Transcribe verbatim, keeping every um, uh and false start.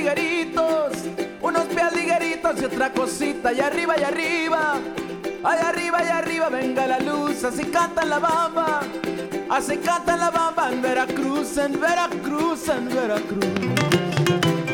ligeritos, unos pies ligeritos y otra cosita. Y arriba, y arriba, ay arriba, y arriba, venga la luz. Así canta la bamba, así canta la bamba en Veracruz, en Veracruz, en Veracruz.